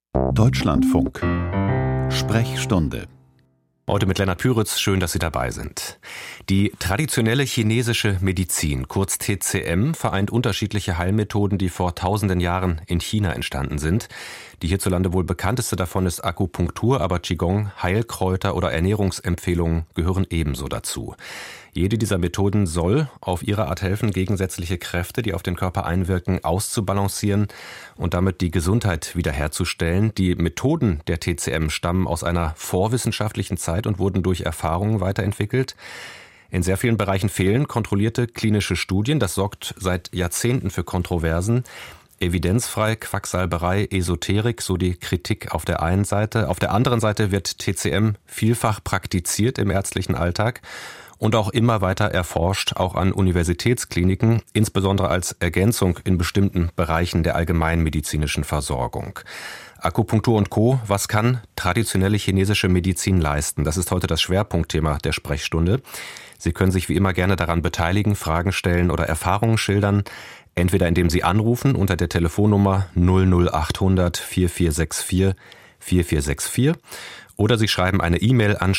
Deutschlandfunk. Sprechstunde. Heute mit Lennart Püritz, schön, dass Sie dabei sind. Die traditionelle chinesische Medizin, kurz TCM, vereint unterschiedliche Heilmethoden, die vor tausenden Jahren in China entstanden sind. Die hierzulande wohl bekannteste davon ist Akupunktur, aber Qigong, Heilkräuter oder Ernährungsempfehlungen gehören ebenso dazu. Jede dieser Methoden soll auf ihre Art helfen, gegensätzliche Kräfte, die auf den Körper einwirken, auszubalancieren und damit die Gesundheit wiederherzustellen. Die Methoden der TCM stammen aus einer vorwissenschaftlichen Zeit und wurden durch Erfahrungen weiterentwickelt. In sehr vielen Bereichen fehlen kontrollierte klinische Studien. Das sorgt seit Jahrzehnten für Kontroversen. Evidenzfrei, Quacksalberei, Esoterik, so die Kritik auf der einen Seite. Auf der anderen Seite wird TCM vielfach praktiziert im ärztlichen Alltag und auch immer weiter erforscht, auch an Universitätskliniken, insbesondere als Ergänzung in bestimmten Bereichen der allgemeinmedizinischen Versorgung. Akupunktur und Co. Was kann traditionelle chinesische Medizin leisten? Das ist heute das Schwerpunktthema der Sprechstunde. Sie können sich wie immer gerne daran beteiligen, Fragen stellen oder Erfahrungen schildern. Entweder indem Sie anrufen unter der Telefonnummer 00800 4464 4464 oder Sie schreiben eine E-Mail an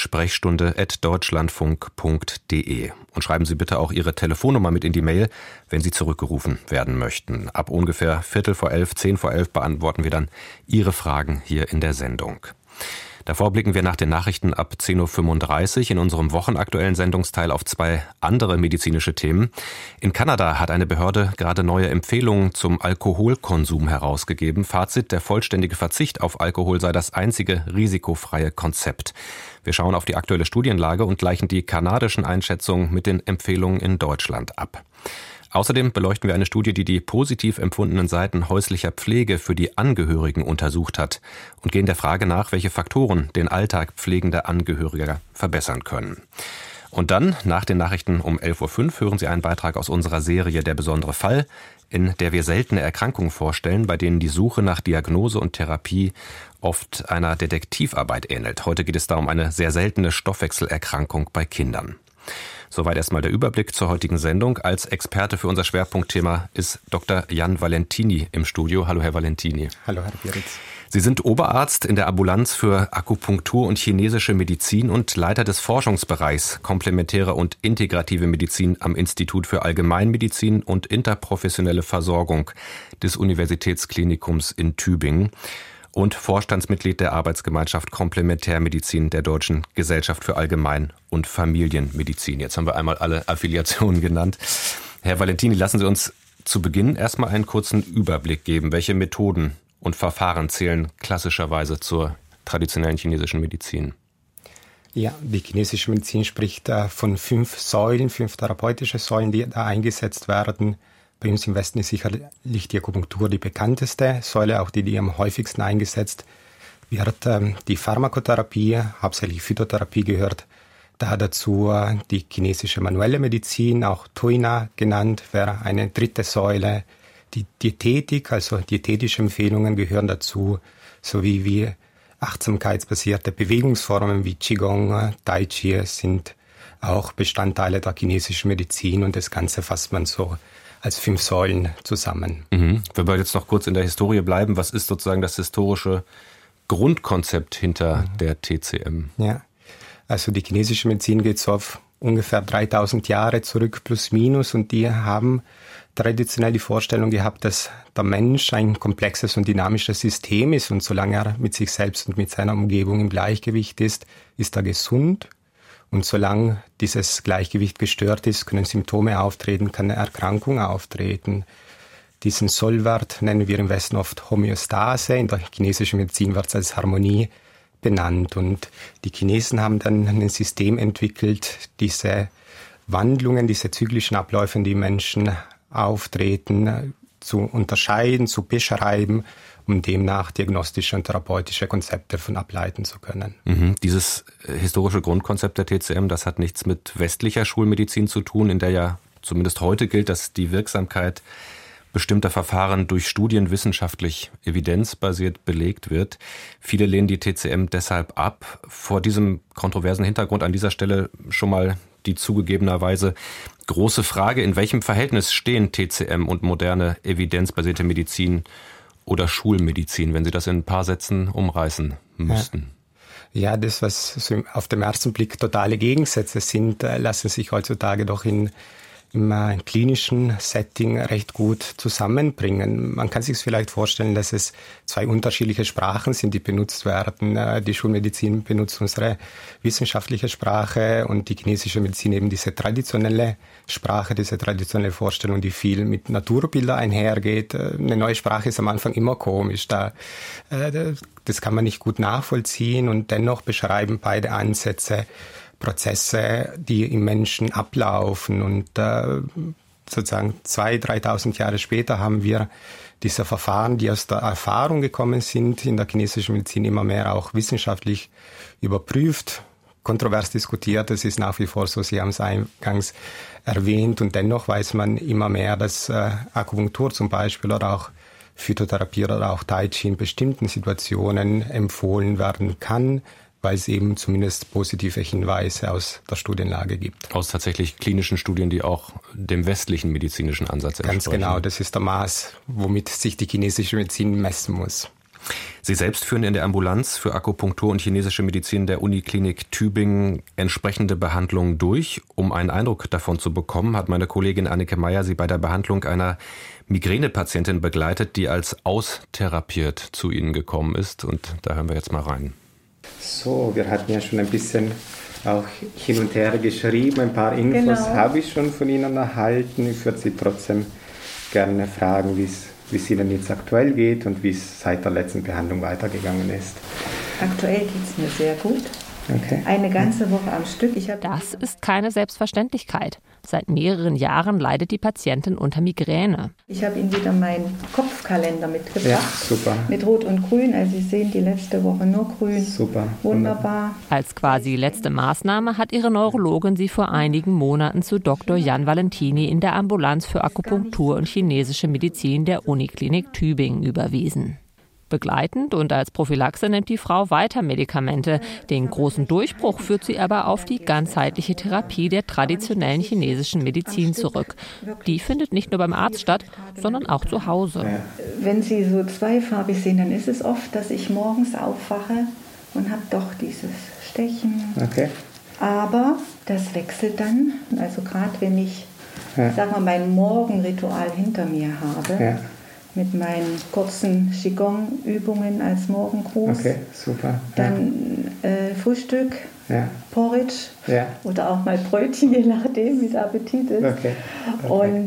sprechstunde@deutschlandfunk.de und schreiben Sie bitte auch Ihre Telefonnummer mit in die Mail, wenn Sie zurückgerufen werden möchten. Ab ungefähr 11:15, 10:11 beantworten wir dann Ihre Fragen hier in der Sendung. Davor blicken wir nach den Nachrichten ab 10:35 Uhr in unserem wochenaktuellen Sendungsteil auf zwei andere medizinische Themen. In Kanada hat eine Behörde gerade neue Empfehlungen zum Alkoholkonsum herausgegeben. Fazit: Der vollständige Verzicht auf Alkohol sei das einzige risikofreie Konzept. Wir schauen auf die aktuelle Studienlage und gleichen die kanadischen Einschätzungen mit den Empfehlungen in Deutschland ab. Außerdem beleuchten wir eine Studie, die die positiv empfundenen Seiten häuslicher Pflege für die Angehörigen untersucht hat und gehen der Frage nach, welche Faktoren den Alltag pflegender Angehöriger verbessern können. Und dann, nach den Nachrichten um 11:05 Uhr, hören Sie einen Beitrag aus unserer Serie Der besondere Fall, in der wir seltene Erkrankungen vorstellen, bei denen die Suche nach Diagnose und Therapie oft einer Detektivarbeit ähnelt. Heute geht es da um eine sehr seltene Stoffwechselerkrankung bei Kindern. Soweit erstmal der Überblick zur heutigen Sendung. Als Experte für unser Schwerpunktthema ist Dr. Jan Valentini im Studio. Hallo, Herr Valentini. Hallo, Herr Püritz. Sie sind Oberarzt in der Ambulanz für Akupunktur und chinesische Medizin und Leiter des Forschungsbereichs Komplementäre und integrative Medizin am Institut für Allgemeinmedizin und interprofessionelle Versorgung des Universitätsklinikums in Tübingen und Vorstandsmitglied der Arbeitsgemeinschaft Komplementärmedizin der Deutschen Gesellschaft für Allgemein- und Familienmedizin. Jetzt haben wir einmal alle Affiliationen genannt. Herr Valentini, lassen Sie uns zu Beginn erstmal einen kurzen Überblick geben. Welche Methoden und Verfahren zählen klassischerweise zur traditionellen chinesischen Medizin? Ja, die chinesische Medizin spricht von 5 Säulen, 5 therapeutische Säulen, die da eingesetzt werden. Bei uns im Westen ist sicherlich die Akupunktur die bekannteste Säule, auch die am häufigsten eingesetzt wird. Die Pharmakotherapie, hauptsächlich Phytotherapie, gehört da dazu. Die chinesische manuelle Medizin, auch Tuina genannt, wäre eine dritte Säule. Die Diätetik, also dietetische Empfehlungen gehören dazu, sowie wie achtsamkeitsbasierte Bewegungsformen wie Qigong, Tai Chi sind auch Bestandteile der chinesischen Medizin und das Ganze fasst man so als 5 Säulen zusammen. Wenn wir jetzt noch kurz in der Historie bleiben, was ist sozusagen das historische Grundkonzept hinter der TCM? Ja, also die chinesische Medizin geht so auf ungefähr 3000 Jahre zurück, plus minus, und die haben traditionell die Vorstellung gehabt, dass der Mensch ein komplexes und dynamisches System ist und solange er mit sich selbst und mit seiner Umgebung im Gleichgewicht ist, ist er gesund. Und solange dieses Gleichgewicht gestört ist, können Symptome auftreten, kann eine Erkrankung auftreten. Diesen Sollwert nennen wir im Westen oft Homöostase. In der chinesischen Medizin wird es als Harmonie benannt. Und die Chinesen haben dann ein System entwickelt, diese Wandlungen, diese zyklischen Abläufe, in die Menschen auftreten, zu unterscheiden, zu beschreiben, um demnach diagnostische und therapeutische Konzepte davon ableiten zu können. Dieses historische Grundkonzept der TCM, das hat nichts mit westlicher Schulmedizin zu tun, in der ja zumindest heute gilt, dass die Wirksamkeit bestimmter Verfahren durch Studien wissenschaftlich evidenzbasiert belegt wird. Viele lehnen die TCM deshalb ab. Vor diesem kontroversen Hintergrund an dieser Stelle schon mal die zugegebenerweise große Frage: In welchem Verhältnis stehen TCM und moderne evidenzbasierte Medizin oder Schulmedizin, wenn Sie das in ein paar Sätzen umreißen müssten? Ja, das, was so auf den ersten Blick totale Gegensätze sind, lassen sich heutzutage doch im klinischen Setting recht gut zusammenbringen. Man kann sich vielleicht vorstellen, dass es zwei unterschiedliche Sprachen sind, die benutzt werden. Die Schulmedizin benutzt unsere wissenschaftliche Sprache und die chinesische Medizin eben diese traditionelle Sprache, diese traditionelle Vorstellung, die viel mit Naturbildern einhergeht. Eine neue Sprache ist am Anfang immer komisch. Das kann man nicht gut nachvollziehen und dennoch beschreiben beide Ansätze Prozesse, die im Menschen ablaufen. Und sozusagen 2.000, 3.000 Jahre später haben wir diese Verfahren, die aus der Erfahrung gekommen sind, in der chinesischen Medizin immer mehr auch wissenschaftlich überprüft, kontrovers diskutiert. Es ist nach wie vor so, Sie haben es eingangs erwähnt. Und dennoch weiß man immer mehr, dass Akupunktur zum Beispiel oder auch Phytotherapie oder auch Tai Chi in bestimmten Situationen empfohlen werden kann, weil es eben zumindest positive Hinweise aus der Studienlage gibt. Aus tatsächlich klinischen Studien, die auch dem westlichen medizinischen Ansatz entsprechen. Ganz genau, das ist der Maß, womit sich die chinesische Medizin messen muss. Sie selbst führen in der Ambulanz für Akupunktur und chinesische Medizin der Uniklinik Tübingen entsprechende Behandlungen durch. Um einen Eindruck davon zu bekommen, hat meine Kollegin Annike Meyer Sie bei der Behandlung einer Migränepatientin begleitet, die als austherapiert zu Ihnen gekommen ist. Und da hören wir jetzt mal rein. So, wir hatten ja schon ein bisschen auch hin und her geschrieben. Ein paar Infos habe ich schon von Ihnen erhalten. Ich würde Sie trotzdem gerne fragen, wie es Ihnen jetzt aktuell geht und wie es seit der letzten Behandlung weitergegangen ist. Aktuell geht es mir sehr gut. Okay. Eine ganze Woche am Stück. Das ist keine Selbstverständlichkeit. Seit mehreren Jahren leidet die Patientin unter Migräne. Ich habe Ihnen wieder meinen Kopfkalender mitgebracht. Ja, super. Mit Rot und Grün. Also Sie sehen die letzte Woche nur Grün. Super. Wunderbar. Als quasi letzte Maßnahme hat ihre Neurologin sie vor einigen Monaten zu Dr. Jan Valentini in der Ambulanz für Akupunktur und chinesische Medizin der Uniklinik Tübingen überwiesen. Begleitend und als Prophylaxe nimmt die Frau weiter Medikamente. Den großen Durchbruch führt sie aber auf die ganzheitliche Therapie der traditionellen chinesischen Medizin zurück. Die findet nicht nur beim Arzt statt, sondern auch zu Hause. Wenn Sie so zweifarbig sehen, dann ist es oft, dass ich morgens aufwache und habe doch dieses Stechen. Okay. Aber das wechselt dann. Also gerade wenn ich, sagen wir, mein Morgenritual hinter mir habe, mit meinen kurzen Qigong-Übungen als Morgengruß. Okay, super. Dann Frühstück, Porridge oder auch mal Brötchen, je nachdem, wie der Appetit ist. Okay. Und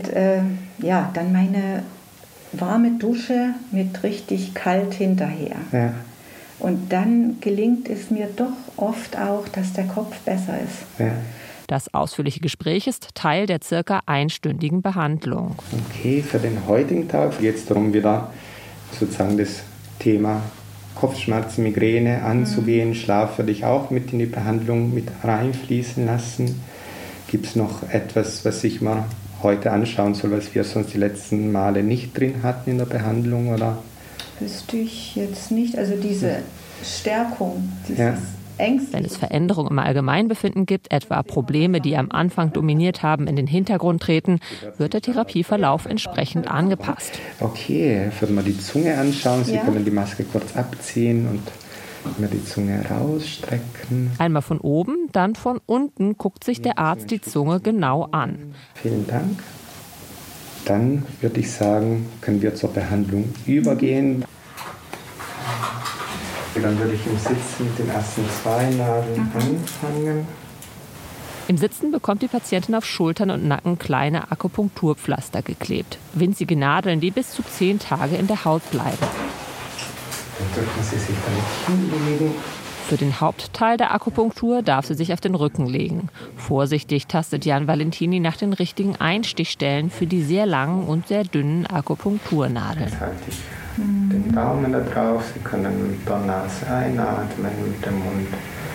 dann meine warme Dusche mit richtig kalt hinterher. Ja. Und dann gelingt es mir doch oft auch, dass der Kopf besser ist. Ja. Das ausführliche Gespräch ist Teil der ca. einstündigen Behandlung. Okay, für den heutigen Tag geht es darum, wieder sozusagen das Thema Kopfschmerzen, Migräne anzugehen. Schlaf würde ich auch mit in die Behandlung mit reinfließen lassen. Gibt es noch etwas, was ich mal heute anschauen soll, was wir sonst die letzten Male nicht drin hatten in der Behandlung? Oder? Wüsste ich jetzt nicht. Also diese Stärkung, dieses Ängstlich. Wenn es Veränderungen im Allgemeinbefinden gibt, etwa Probleme, die am Anfang dominiert haben, in den Hintergrund treten, wird der Therapieverlauf entsprechend angepasst. Okay, ich würde mal die Zunge anschauen. Sie können die Maske kurz abziehen und mal die Zunge rausstrecken. Einmal von oben, dann von unten guckt sich der Arzt die Zunge genau an. Vielen Dank. Dann würde ich sagen, können wir zur Behandlung übergehen. Dann würde ich im Sitzen mit den ersten 2 Nadeln anfangen. Im Sitzen bekommt die Patientin auf Schultern und Nacken kleine Akupunkturpflaster geklebt. Winzige Nadeln, die bis zu 10 Tage in der Haut bleiben. Dann drücken Sie sich dann hinlegen. Für den Hauptteil der Akupunktur darf sie sich auf den Rücken legen. Vorsichtig tastet Jan Valentini nach den richtigen Einstichstellen für die sehr langen und sehr dünnen Akupunkturnadeln. Jetzt halte ich den Daumen da drauf. Sie können mit der Nase einatmen, mit dem Mund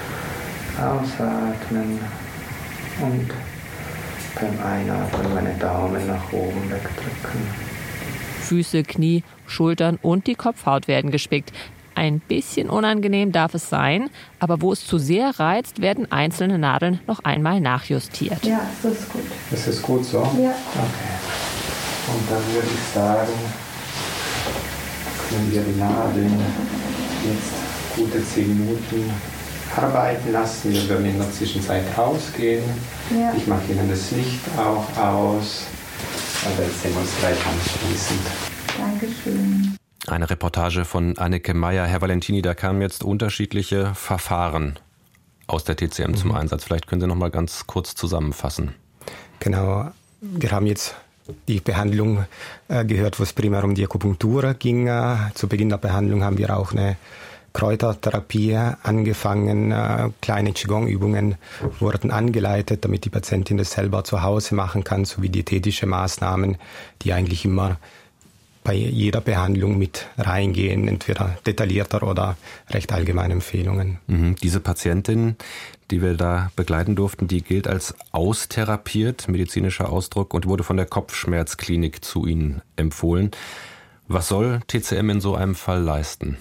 ausatmen und beim Einatmen meine Daumen nach oben wegdrücken. Füße, Knie, Schultern und die Kopfhaut werden gespickt. Ein bisschen unangenehm darf es sein, aber wo es zu sehr reizt, werden einzelne Nadeln noch einmal nachjustiert. Ja, das ist gut. Das ist gut so? Ja. Okay. Und dann würde ich sagen, können wir die Nadeln jetzt gute 10 Minuten arbeiten lassen. Wir werden in der Zwischenzeit rausgehen. Ja. Ich mache Ihnen das Licht auch aus. Und jetzt sehen wir uns gleich anschließend. Dankeschön. Eine Reportage von Anneke Meyer. Herr Valentini, da kamen jetzt unterschiedliche Verfahren aus der TCM zum Einsatz. Vielleicht können Sie noch mal ganz kurz zusammenfassen. Genau, wir haben jetzt die Behandlung gehört, wo es primär um die Akupunktur ging. Zu Beginn der Behandlung haben wir auch eine Kräutertherapie angefangen. Kleine Qigong-Übungen wurden angeleitet, damit die Patientin das selber zu Hause machen kann, sowie dietetische Maßnahmen, die eigentlich immer bei jeder Behandlung mit reingehen, entweder detaillierter oder recht allgemeine Empfehlungen. Diese Patientin, die wir da begleiten durften, die gilt als austherapiert, medizinischer Ausdruck, und wurde von der Kopfschmerzklinik zu Ihnen empfohlen. Was soll TCM in so einem Fall leisten?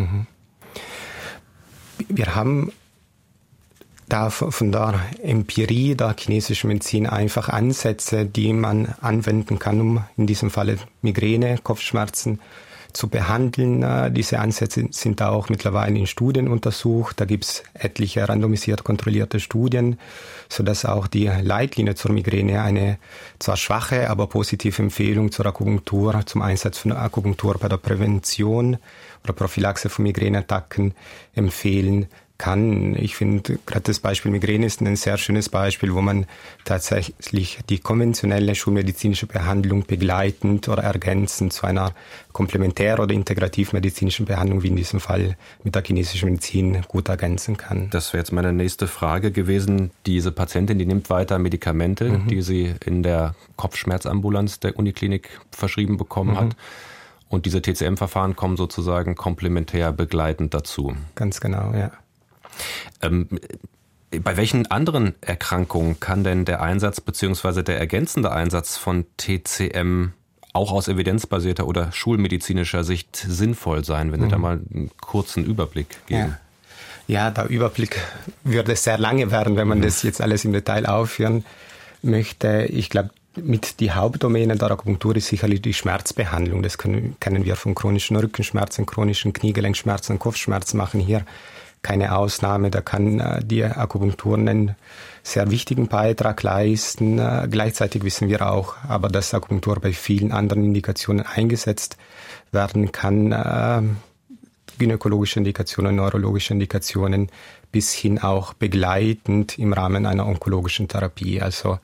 Wir haben da von der Empirie der chinesischen Medizin einfach Ansätze, die man anwenden kann, um in diesem Falle Migräne, Kopfschmerzen zu behandeln. Diese Ansätze sind auch mittlerweile in Studien untersucht. Da gibt es etliche randomisiert kontrollierte Studien, sodass auch die Leitlinie zur Migräne eine zwar schwache, aber positive Empfehlung zur Akupunktur, zum Einsatz von Akupunktur bei der Prävention oder Prophylaxe von Migräneattacken empfehlen kann. Ich finde, gerade das Beispiel Migräne ist ein sehr schönes Beispiel, wo man tatsächlich die konventionelle schulmedizinische Behandlung begleitend oder ergänzend zu einer komplementär- oder integrativmedizinischen Behandlung, wie in diesem Fall mit der chinesischen Medizin, gut ergänzen kann. Das wäre jetzt meine nächste Frage gewesen. Diese Patientin, die nimmt weiter Medikamente, die sie in der Kopfschmerzambulanz der Uniklinik verschrieben bekommen hat. Und diese TCM-Verfahren kommen sozusagen komplementär begleitend dazu. Ganz genau, ja. Bei welchen anderen Erkrankungen kann denn der Einsatz bzw. der ergänzende Einsatz von TCM auch aus evidenzbasierter oder schulmedizinischer Sicht sinnvoll sein, wenn Sie da mal einen kurzen Überblick geben? Ja, der Überblick würde sehr lange werden, wenn man das jetzt alles im Detail aufführen möchte. Ich glaube, mit die Hauptdomäne der Akupunktur ist sicherlich die Schmerzbehandlung. Das kennen wir von chronischen Rückenschmerzen, chronischen Kniegelenkschmerzen, Kopfschmerzen, machen hier keine Ausnahme. Da kann die Akupunktur einen sehr wichtigen Beitrag leisten. Gleichzeitig wissen wir auch, aber dass Akupunktur bei vielen anderen Indikationen eingesetzt werden kann. Gynäkologische Indikationen, neurologische Indikationen, bis hin auch begleitend im Rahmen einer onkologischen Therapie. Also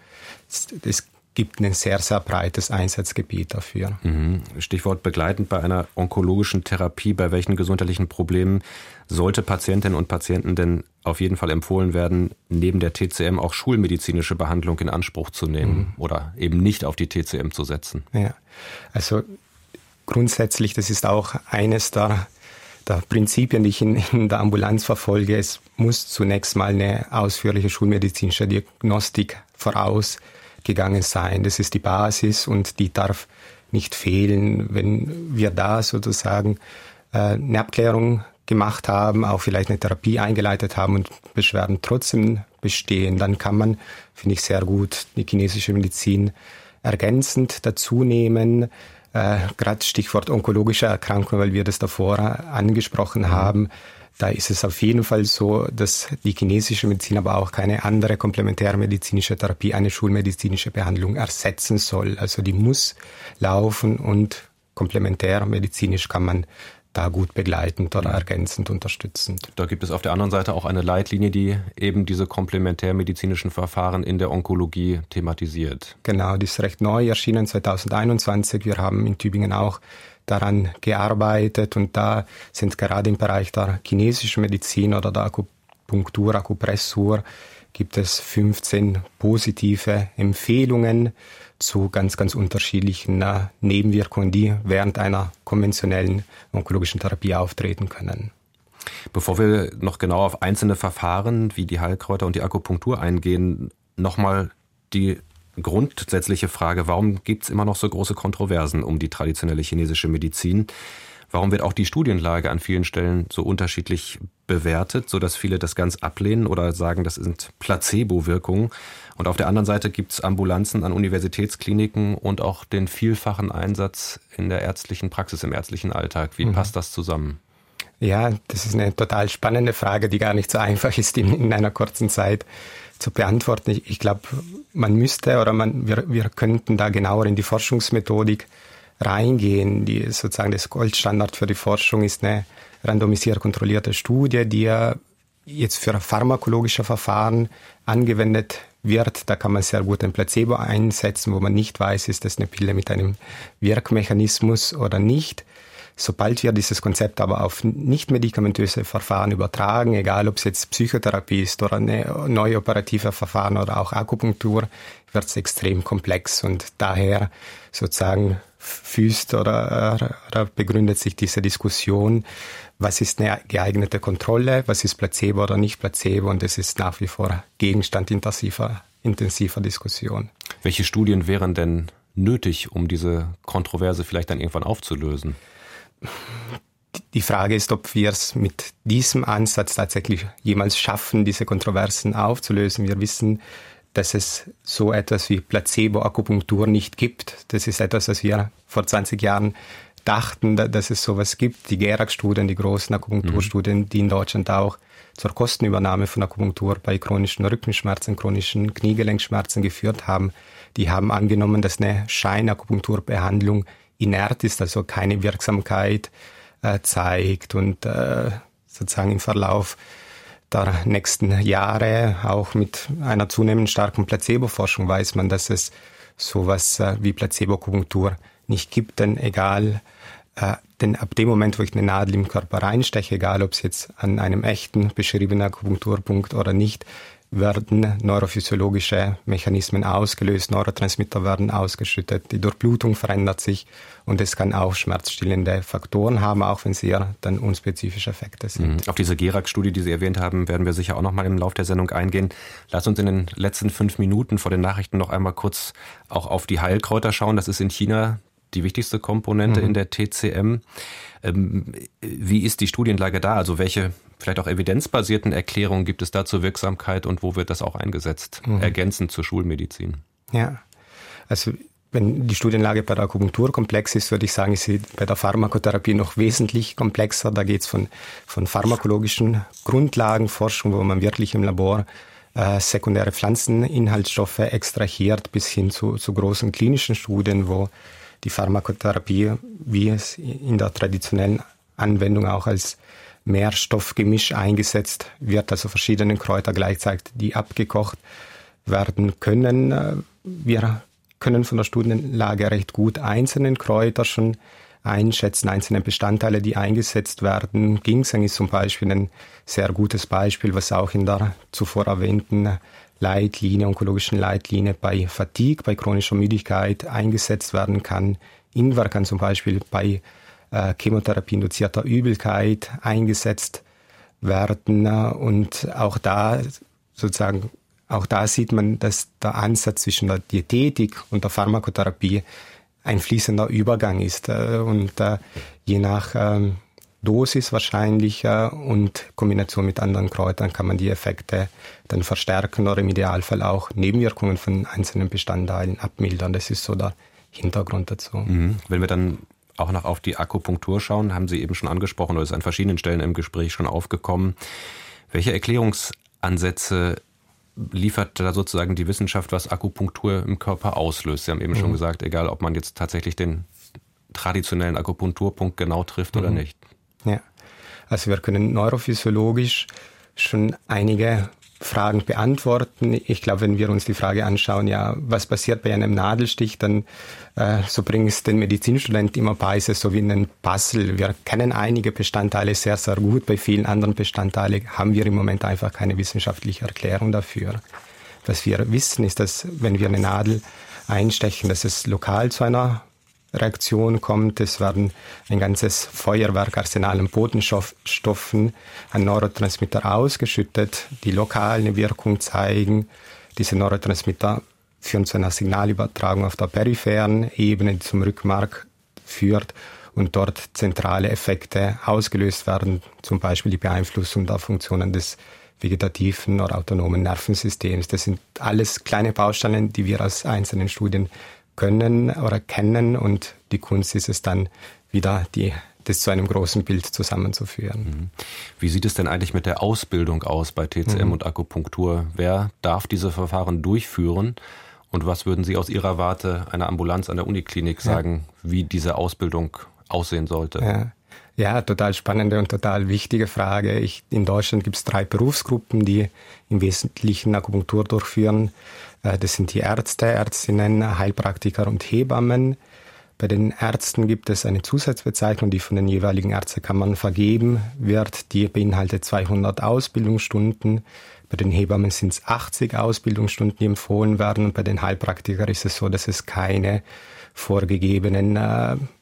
es gibt ein sehr, sehr breites Einsatzgebiet dafür. Stichwort begleitend bei einer onkologischen Therapie. Bei welchen gesundheitlichen Problemen sollte Patientinnen und Patienten denn auf jeden Fall empfohlen werden, neben der TCM auch schulmedizinische Behandlung in Anspruch zu nehmen oder eben nicht auf die TCM zu setzen? Ja, also grundsätzlich, das ist auch eines der Prinzipien, die ich in der Ambulanz verfolge. Es muss zunächst mal eine ausführliche schulmedizinische Diagnostik vorausgegangen sein. Das ist die Basis und die darf nicht fehlen. Wenn wir da sozusagen eine Abklärung gemacht haben, auch vielleicht eine Therapie eingeleitet haben und Beschwerden trotzdem bestehen, dann kann man, finde ich, sehr gut die chinesische Medizin ergänzend dazu nehmen. Gerade Stichwort onkologische Erkrankungen, weil wir das davor angesprochen haben. Da ist es auf jeden Fall so, dass die chinesische Medizin aber auch keine andere komplementärmedizinische Therapie, eine schulmedizinische Behandlung ersetzen soll. Also die muss laufen und komplementärmedizinisch kann man da gut begleitend oder ergänzend unterstützend. Da gibt es auf der anderen Seite auch eine Leitlinie, die eben diese komplementärmedizinischen Verfahren in der Onkologie thematisiert. Genau, die ist recht neu, erschienen 2021. Wir haben in Tübingen auch daran gearbeitet und da sind gerade im Bereich der chinesischen Medizin oder der Akupunktur, Akupressur gibt es 15 positive Empfehlungen zu ganz, ganz unterschiedlichen Nebenwirkungen, die während einer konventionellen onkologischen Therapie auftreten können. Bevor wir noch genau auf einzelne Verfahren wie die Heilkräuter und die Akupunktur eingehen, nochmal die grundsätzliche Frage, warum gibt es immer noch so große Kontroversen um die traditionelle chinesische Medizin? Warum wird auch die Studienlage an vielen Stellen so unterschiedlich bewertet, sodass viele das ganz ablehnen oder sagen, das sind Placebo-Wirkungen. Und auf der anderen Seite gibt es Ambulanzen an Universitätskliniken und auch den vielfachen Einsatz in der ärztlichen Praxis, im ärztlichen Alltag. Wie passt das zusammen? Ja, das ist eine total spannende Frage, die gar nicht so einfach ist, in einer kurzen Zeit zu beantworten. Ich glaube, man müsste oder wir könnten da genauer in die Forschungsmethodik reingehen. Die sozusagen das Goldstandard für die Forschung ist eine randomisiert kontrollierte Studie, die ja jetzt für pharmakologische Verfahren angewendet wird. Da kann man sehr gut ein Placebo einsetzen, wo man nicht weiß, ist das eine Pille mit einem Wirkmechanismus oder nicht. Sobald wir dieses Konzept aber auf nicht-medikamentöse Verfahren übertragen, egal ob es jetzt Psychotherapie ist oder eine neue operative Verfahren oder auch Akupunktur, wird es extrem komplex und daher sozusagen fußt oder begründet sich diese Diskussion, was ist eine geeignete Kontrolle, was ist Placebo oder nicht Placebo, und das ist nach wie vor Gegenstand intensiver Diskussion. Welche Studien wären denn nötig, um diese Kontroverse vielleicht dann irgendwann aufzulösen? Die Frage ist, ob wir es mit diesem Ansatz tatsächlich jemals schaffen, diese Kontroversen aufzulösen. Wir wissen, dass es so etwas wie Placebo-Akupunktur nicht gibt. Das ist etwas, was wir vor 20 Jahren dachten, dass es sowas gibt. Die GERAK-Studien, die großen Akupunkturstudien, die in Deutschland auch zur Kostenübernahme von Akupunktur bei chronischen Rückenschmerzen, chronischen Kniegelenkschmerzen geführt haben, die haben angenommen, dass eine Scheinakupunkturbehandlung inert ist, also keine Wirksamkeit zeigt und sozusagen im Verlauf der nächsten Jahre auch mit einer zunehmend starken Placebo-Forschung weiß man, dass es sowas wie Placebo-Akupunktur nicht gibt, denn denn ab dem Moment, wo ich eine Nadel im Körper reinsteche, egal ob es jetzt an einem echten beschriebenen Akupunkturpunkt oder nicht, werden neurophysiologische Mechanismen ausgelöst, Neurotransmitter werden ausgeschüttet, die Durchblutung verändert sich und es kann auch schmerzstillende Faktoren haben, auch wenn sie ja dann unspezifische Effekte sind. Auf diese GERAK-Studie, die Sie erwähnt haben, werden wir sicher auch noch mal im Laufe der Sendung eingehen. Lass uns in den letzten 5 Minuten vor den Nachrichten noch einmal kurz auch auf die Heilkräuter schauen. Das ist in China die wichtigste Komponente in der TCM. Wie ist die Studienlage da? Also welche vielleicht auch evidenzbasierten Erklärungen gibt es da zur Wirksamkeit und wo wird das auch eingesetzt, ergänzend zur Schulmedizin? Ja, also wenn die Studienlage bei der Akupunktur komplex ist, würde ich sagen, ist sie bei der Pharmakotherapie noch wesentlich komplexer. Da geht es von pharmakologischen Grundlagenforschung, wo man wirklich im Labor sekundäre Pflanzeninhaltsstoffe extrahiert, bis hin zu großen klinischen Studien, wo die Pharmakotherapie, wie es in der traditionellen Anwendung auch als Mehrstoffgemisch eingesetzt wird, also verschiedene Kräuter gleichzeitig, die abgekocht werden können. Wir können von der Studienlage recht gut einzelne Kräuter schon einschätzen, einzelne Bestandteile, die eingesetzt werden. Ginseng ist zum Beispiel ein sehr gutes Beispiel, was auch in der zuvor erwähnten onkologischen Leitlinie bei Fatigue, bei chronischer Müdigkeit eingesetzt werden kann. Ingwer kann zum Beispiel bei Chemotherapie-induzierter Übelkeit eingesetzt werden. Und auch da sieht man, dass der Ansatz zwischen der Diätetik und der Pharmakotherapie ein fließender Übergang ist. Und je nach Dosis wahrscheinlich und Kombination mit anderen Kräutern kann man die Effekte dann verstärken oder im Idealfall auch Nebenwirkungen von einzelnen Bestandteilen abmildern. Das ist so der Hintergrund dazu. Wenn wir dann auch noch auf die Akupunktur schauen, haben Sie eben schon angesprochen oder ist an verschiedenen Stellen im Gespräch schon aufgekommen. Welche Erklärungsansätze liefert da sozusagen die Wissenschaft, was Akupunktur im Körper auslöst? Sie haben eben schon gesagt, egal ob man jetzt tatsächlich den traditionellen Akupunkturpunkt genau trifft oder nicht. Ja, also wir können neurophysiologisch schon einige Fragen beantworten. Ich glaube, wenn wir uns die Frage anschauen, ja, was passiert bei einem Nadelstich, dann so bringt es den Medizinstudenten immer bei, es ist so wie ein Puzzle. Wir kennen einige Bestandteile sehr, sehr gut. Bei vielen anderen Bestandteilen haben wir im Moment einfach keine wissenschaftliche Erklärung dafür. Was wir wissen, ist, dass wenn wir eine Nadel einstechen, dass es lokal zu einer Reaktion kommt. Es werden ein ganzes Feuerwerkarsenal an Botenstoffen, an Neurotransmitter ausgeschüttet, die lokal eine Wirkung zeigen. Diese Neurotransmitter führen zu einer Signalübertragung auf der peripheren Ebene, die zum Rückenmark führt. und dort zentrale Effekte ausgelöst werden, zum Beispiel die Beeinflussung der Funktionen des vegetativen oder autonomen Nervensystems. Das sind alles kleine Bausteine, die wir aus einzelnen Studien können oder kennen, und die Kunst ist es dann wieder, das zu einem großen Bild zusammenzuführen. Wie sieht es denn eigentlich mit der Ausbildung aus bei TCM und Akupunktur? Wer darf diese Verfahren durchführen? Und was würden Sie aus Ihrer Warte einer Ambulanz an der Uniklinik sagen, wie diese Ausbildung aussehen sollte? Ja, total spannende und total wichtige Frage. In Deutschland gibt es 3 Berufsgruppen, die im Wesentlichen Akupunktur durchführen. Das sind die Ärzte, Ärztinnen, Heilpraktiker und Hebammen. Bei den Ärzten gibt es eine Zusatzbezeichnung, die von den jeweiligen Ärztekammern vergeben wird. Die beinhaltet 200 Ausbildungsstunden. Bei den Hebammen sind es 80 Ausbildungsstunden, die empfohlen werden. Und bei den Heilpraktikern ist es so, dass es keine vorgegebenen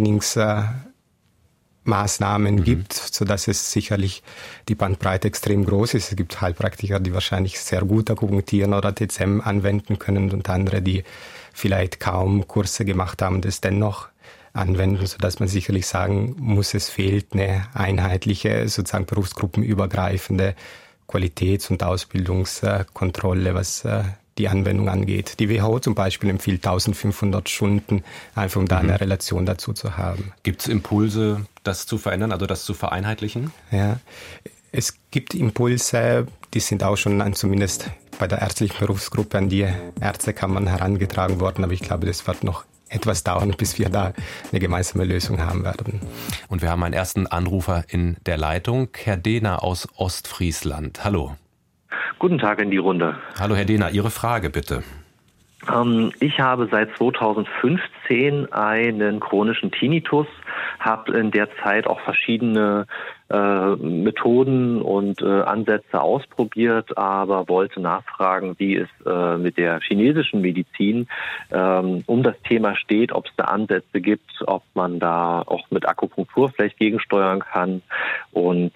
Trainingsmaßnahmen gibt, sodass es sicherlich die Bandbreite extrem groß ist. Es gibt Heilpraktiker, die wahrscheinlich sehr gut akupunktieren oder TCM anwenden können, und andere, die vielleicht kaum Kurse gemacht haben, das dennoch anwenden, sodass man sicherlich sagen muss, es fehlt eine einheitliche, sozusagen berufsgruppenübergreifende Qualitäts- und Ausbildungskontrolle, was die Anwendung angeht. Die WHO zum Beispiel empfiehlt 1500 Stunden, einfach um da eine Relation dazu zu haben. Gibt es Impulse, das zu verändern, also das zu vereinheitlichen? Ja, es gibt Impulse, die sind auch schon zumindest bei der ärztlichen Berufsgruppe an die Ärztekammern herangetragen worden, aber ich glaube, das wird noch etwas dauern, bis wir da eine gemeinsame Lösung haben werden. Und wir haben einen ersten Anrufer in der Leitung, Herr Dehner aus Ostfriesland. Hallo. Guten Tag in die Runde. Hallo Herr Dehner, Ihre Frage bitte. Ich habe seit 2015 einen chronischen Tinnitus, habe in der Zeit auch verschiedene Methoden und Ansätze ausprobiert, aber wollte nachfragen, wie es mit der chinesischen Medizin um das Thema steht, ob es da Ansätze gibt, ob man da auch mit Akupunktur vielleicht gegensteuern kann, und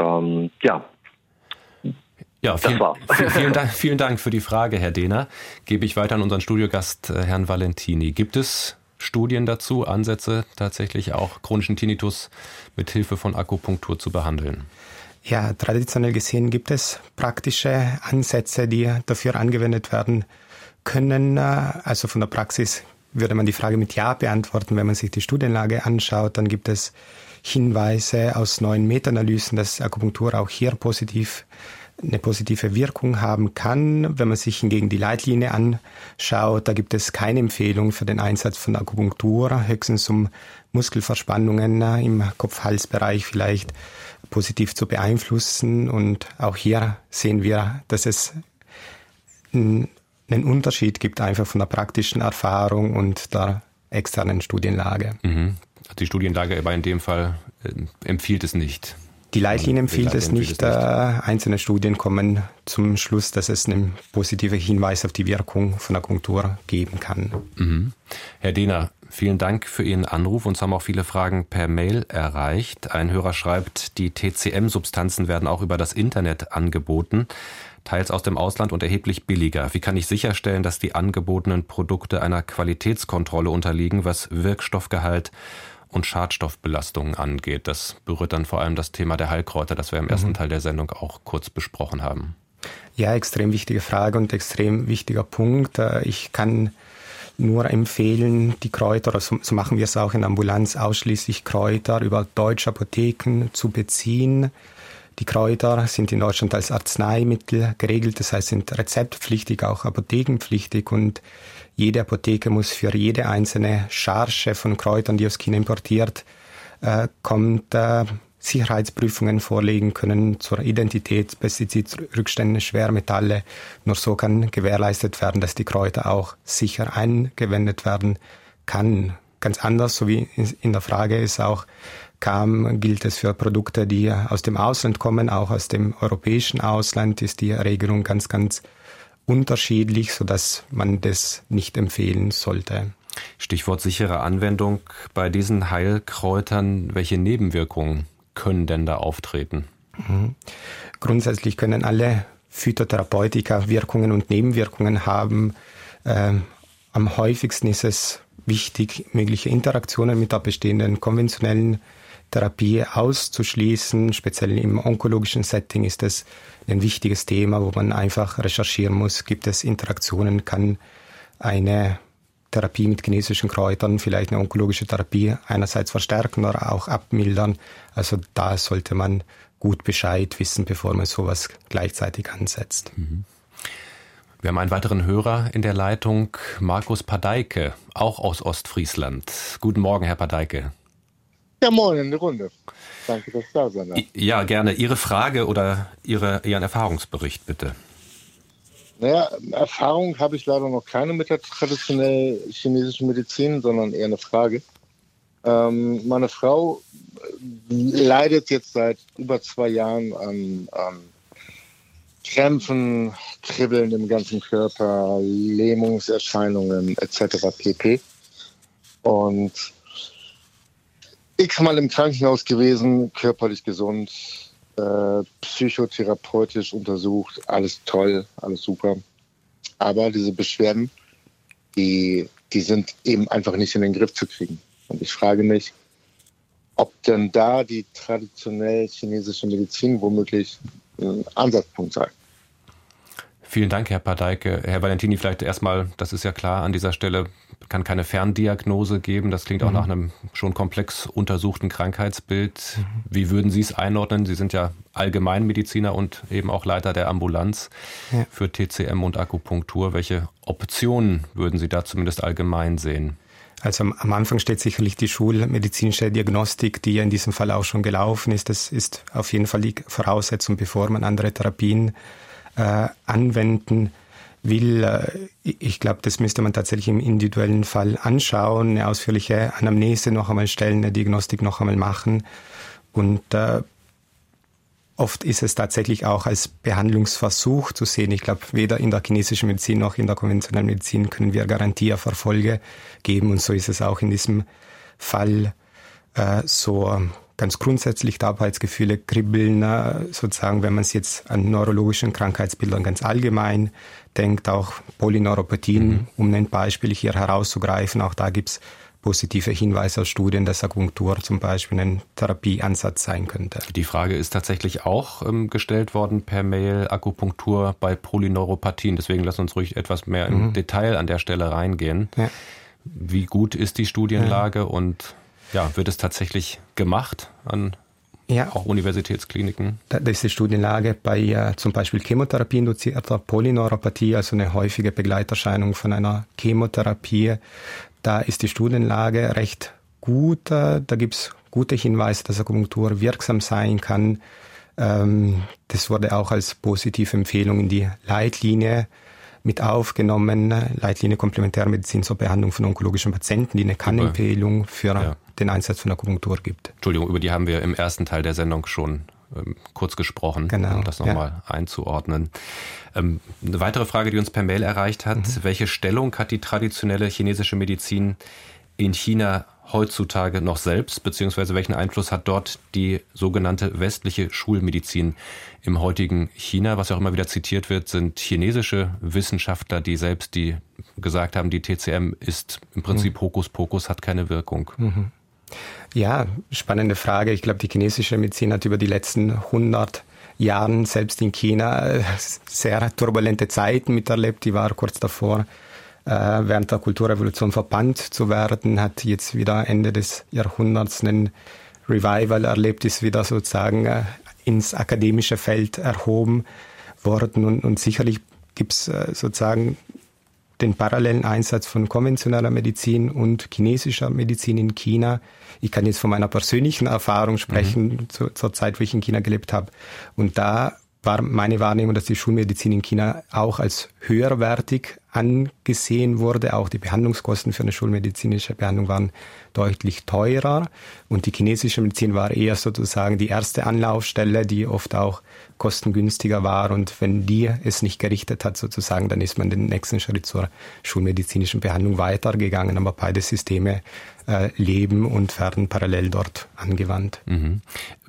Ja, vielen Dank für die Frage, Herr Dehner. Gebe ich weiter an unseren Studiogast, Herrn Valentini. Gibt es Studien dazu, Ansätze tatsächlich auch chronischen Tinnitus mit Hilfe von Akupunktur zu behandeln? Ja, traditionell gesehen gibt es praktische Ansätze, die dafür angewendet werden können. Also von der Praxis würde man die Frage mit Ja beantworten. Wenn man sich die Studienlage anschaut, dann gibt es Hinweise aus neuen Meta-Analysen, dass Akupunktur auch hier eine positive Wirkung haben kann. Wenn man sich hingegen die Leitlinie anschaut, da gibt es keine Empfehlung für den Einsatz von Akupunktur, höchstens um Muskelverspannungen im Kopf-Hals-Bereich vielleicht positiv zu beeinflussen. Und auch hier sehen wir, dass es einen Unterschied gibt, einfach von der praktischen Erfahrung und der externen Studienlage. Die Studienlage aber in dem Fall empfiehlt es nicht. Die Leitlinie empfiehlt es nicht. Einzelne Studien kommen zum Schluss, dass es einen positiven Hinweis auf die Wirkung von Akupunktur geben kann. Herr Dehner, vielen Dank für Ihren Anruf. Uns haben auch viele Fragen per Mail erreicht. Ein Hörer schreibt, die TCM-Substanzen werden auch über das Internet angeboten, teils aus dem Ausland und erheblich billiger. Wie kann ich sicherstellen, dass die angebotenen Produkte einer Qualitätskontrolle unterliegen, was Wirkstoffgehalt und Schadstoffbelastungen angeht? Das berührt dann vor allem das Thema der Heilkräuter, das wir im ersten Teil der Sendung auch kurz besprochen haben. Ja, extrem wichtige Frage und extrem wichtiger Punkt. Ich kann nur empfehlen, die Kräuter, oder so machen wir es auch in der Ambulanz, ausschließlich Kräuter über deutsche Apotheken zu beziehen. Die Kräuter sind in Deutschland als Arzneimittel geregelt, das heißt, sind rezeptpflichtig, auch apothekenpflichtig, und jede Apotheke muss für jede einzelne Charge von Kräutern, die aus China importiert kommt, Sicherheitsprüfungen vorlegen können zur Identität, Pestizidrückstände, Schwermetalle. Nur so kann gewährleistet werden, dass die Kräuter auch sicher angewendet werden kann. Ganz anders, so wie in der Frage es auch kam, gilt es für Produkte, die aus dem Ausland kommen, auch aus dem europäischen Ausland ist die Regelung ganz, ganz unterschiedlich, sodass man das nicht empfehlen sollte. Stichwort sichere Anwendung. Bei diesen Heilkräutern, welche Nebenwirkungen können denn da auftreten? Grundsätzlich können alle Phytotherapeutika Wirkungen und Nebenwirkungen haben. am häufigsten ist es wichtig, mögliche Interaktionen mit der bestehenden konventionellen Therapie auszuschließen. Speziell im onkologischen Setting ist das ein wichtiges Thema, wo man einfach recherchieren muss, gibt es Interaktionen, kann eine Therapie mit chinesischen Kräutern vielleicht eine onkologische Therapie einerseits verstärken oder auch abmildern. Also da sollte man gut Bescheid wissen, bevor man sowas gleichzeitig ansetzt. Wir haben einen weiteren Hörer in der Leitung, Markus Padeike, auch aus Ostfriesland. Guten Morgen, Herr Padeike. Ja, moin in die Runde. Danke, dass Sie da sind. Ja, gerne. Ihre Frage oder Ihren Erfahrungsbericht, bitte. Naja, Erfahrung habe ich leider noch keine mit der traditionellen chinesischen Medizin, sondern eher eine Frage. Meine Frau leidet jetzt seit über 2 Jahren an Krämpfen, Kribbeln im ganzen Körper, Lähmungserscheinungen etc. pp. Und x-mal im Krankenhaus gewesen, körperlich gesund, psychotherapeutisch untersucht, alles toll, alles super. Aber diese Beschwerden, die sind eben einfach nicht in den Griff zu kriegen. Und ich frage mich, ob denn da die traditionell chinesische Medizin womöglich ein Ansatzpunkt sei. Vielen Dank, Herr Padeike. Herr Valentini, vielleicht erstmal, das ist ja klar, an dieser Stelle kann keine Ferndiagnose geben. Das klingt auch nach einem schon komplex untersuchten Krankheitsbild. Wie würden Sie es einordnen? Sie sind ja Allgemeinmediziner und eben auch Leiter der Ambulanz für TCM und Akupunktur. Welche Optionen würden Sie da zumindest allgemein sehen? Also am Anfang steht sicherlich die schulmedizinische Diagnostik, die ja in diesem Fall auch schon gelaufen ist. Das ist auf jeden Fall die Voraussetzung, bevor man andere Therapien anwenden will. Ich glaube, das müsste man tatsächlich im individuellen Fall anschauen, eine ausführliche Anamnese noch einmal stellen, eine Diagnostik noch einmal machen. Und oft ist es tatsächlich auch als Behandlungsversuch zu sehen. Ich glaube, weder in der chinesischen Medizin noch in der konventionellen Medizin können wir Garantie auf Erfolge geben. Und so ist es auch in diesem Fall so. Ganz grundsätzlich Taubheitsgefühle, Kribbeln, sozusagen, wenn man es jetzt an neurologischen Krankheitsbildern ganz allgemein denkt, auch Polyneuropathien, um ein Beispiel hier herauszugreifen, auch da gibt es positive Hinweise aus Studien, dass Akupunktur zum Beispiel ein Therapieansatz sein könnte. Die Frage ist tatsächlich auch gestellt worden per Mail, Akupunktur bei Polyneuropathien, deswegen lass uns ruhig etwas mehr im Detail an der Stelle reingehen. Ja. Wie gut ist die Studienlage und wird es tatsächlich gemacht an auch Universitätskliniken? Das ist die Studienlage bei zum Beispiel Chemotherapie-induzierter Polyneuropathie, also eine häufige Begleiterscheinung von einer Chemotherapie. Da ist die Studienlage recht gut. Da gibt es gute Hinweise, dass Akupunktur wirksam sein kann. Das wurde auch als positive Empfehlung in die Leitlinie mit aufgenommen. Leitlinie Komplementärmedizin zur Behandlung von onkologischen Patienten, die eine Kann-Empfehlung für den Einsatz von Akupunktur gibt. Entschuldigung, über die haben wir im ersten Teil der Sendung schon kurz gesprochen, um das nochmal einzuordnen. Eine weitere Frage, die uns per Mail erreicht hat, welche Stellung hat die traditionelle chinesische Medizin in China heutzutage noch selbst, beziehungsweise welchen Einfluss hat dort die sogenannte westliche Schulmedizin im heutigen China? Was ja auch immer wieder zitiert wird, sind chinesische Wissenschaftler, die gesagt haben, die TCM ist im Prinzip Hokuspokus, hat keine Wirkung. Ja, spannende Frage. Ich glaube, die chinesische Medizin hat über die letzten 100 Jahren selbst in China sehr turbulente Zeiten miterlebt. Die war kurz davor, während der Kulturrevolution verbannt zu werden, hat jetzt wieder Ende des Jahrhunderts einen Revival erlebt, ist wieder sozusagen ins akademische Feld erhoben worden. Und sicherlich gibt es sozusagen den parallelen Einsatz von konventioneller Medizin und chinesischer Medizin in China. Ich kann jetzt von meiner persönlichen Erfahrung sprechen, zur Zeit, wo ich in China gelebt habe. Und da war meine Wahrnehmung, dass die Schulmedizin in China auch als höherwertig angesehen wurde. Auch die Behandlungskosten für eine schulmedizinische Behandlung waren deutlich teurer. Und die chinesische Medizin war eher sozusagen die erste Anlaufstelle, die oft auch kostengünstiger war. Und wenn die es nicht gerichtet hat, sozusagen, dann ist man den nächsten Schritt zur schulmedizinischen Behandlung weitergegangen. Aber beide Systeme leben und werden parallel dort angewandt.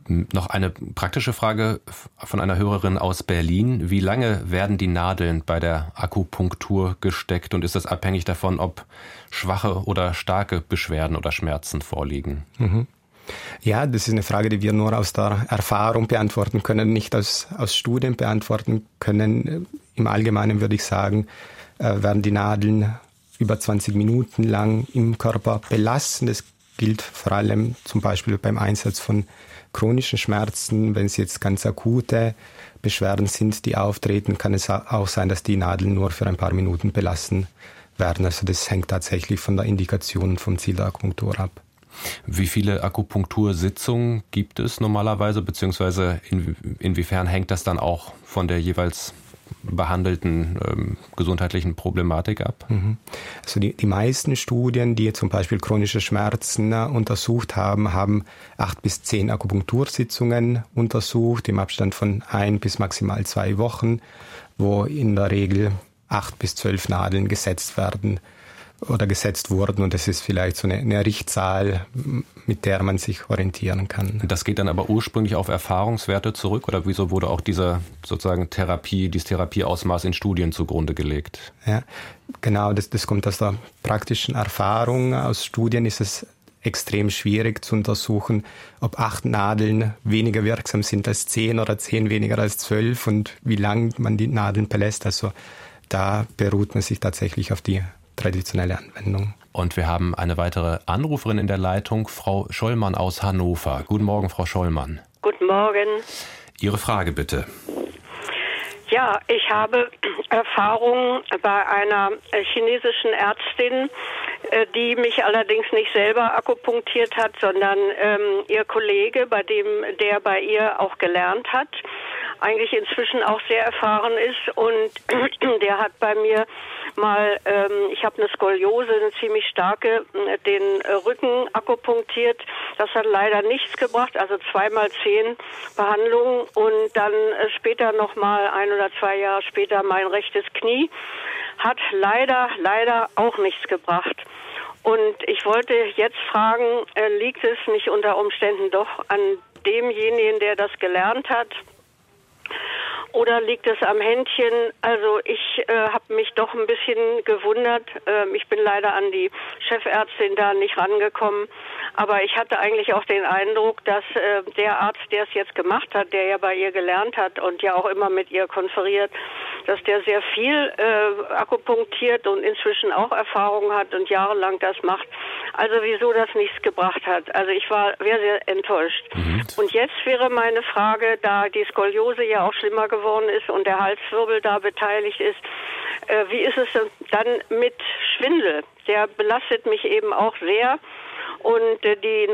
Noch eine praktische Frage von einer Hörerin aus Berlin. Wie lange werden die Nadeln bei der Akupunktur gesteckt und ist das abhängig davon, ob schwache oder starke Beschwerden oder Schmerzen vorliegen? Ja, das ist eine Frage, die wir nur aus der Erfahrung beantworten können, nicht aus Studien beantworten können. Im Allgemeinen würde ich sagen, werden die Nadeln über 20 Minuten lang im Körper belassen. Das gilt vor allem zum Beispiel beim Einsatz von chronischen Schmerzen. Wenn es jetzt ganz akute Beschwerden sind, die auftreten, kann es auch sein, dass die Nadeln nur für ein paar Minuten belassen werden. Also das hängt tatsächlich von der Indikation und vom Ziel der Akupunktur ab. Wie viele Akupunktursitzungen gibt es normalerweise, beziehungsweise inwiefern hängt das dann auch von der jeweils behandelten gesundheitlichen Problematik ab? Also die meisten Studien, die zum Beispiel chronische Schmerzen untersucht haben 8 bis 10 Akupunktursitzungen untersucht, im Abstand von 1 bis maximal 2 Wochen, wo in der Regel 8 bis 12 Nadeln gesetzt werden oder gesetzt wurden, und das ist vielleicht so eine Richtzahl, mit der man sich orientieren kann. Das geht dann aber ursprünglich auf Erfahrungswerte zurück, oder wieso wurde auch dieses Therapieausmaß in Studien zugrunde gelegt? Ja, genau, das kommt aus der praktischen Erfahrung. Aus Studien ist es extrem schwierig zu untersuchen, ob 8 Nadeln weniger wirksam sind als 10 oder 10 weniger als 12 und wie lang man die Nadeln belässt. Also da beruht man sich tatsächlich auf die traditionelle Anwendung. Und wir haben eine weitere Anruferin in der Leitung, Frau Schollmann aus Hannover. Guten Morgen, Frau Schollmann. Guten Morgen. Ihre Frage bitte. Ja, ich habe Erfahrung bei einer chinesischen Ärztin, die mich allerdings nicht selber akupunktiert hat, sondern ihr Kollege, der bei ihr auch gelernt hat, eigentlich inzwischen auch sehr erfahren ist, und der hat bei mir mal, ich habe eine Skoliose, eine ziemlich starke, den Rücken akupunktiert. Das hat leider nichts gebracht, also 2x10 Behandlungen, und dann später nochmal 1 oder 2 Jahre später mein rechtes Knie. Hat leider auch nichts gebracht. Und ich wollte jetzt fragen, liegt es nicht unter Umständen doch an demjenigen, der das gelernt hat? Oder liegt es am Händchen? Also ich habe mich doch ein bisschen gewundert. Ich bin leider an die Chefärztin da nicht rangekommen. Aber ich hatte eigentlich auch den Eindruck, dass der Arzt, der es jetzt gemacht hat, der ja bei ihr gelernt hat und ja auch immer mit ihr konferiert, dass der sehr viel akupunktiert und inzwischen auch Erfahrung hat und jahrelang das macht. Also wieso das nichts gebracht hat. Also ich war sehr enttäuscht. Und jetzt wäre meine Frage, da die Skoliose ja auch schlimmer geworden ist und der Halswirbel da beteiligt ist, wie ist es dann mit Schwindel? Der belastet mich eben auch sehr. Und die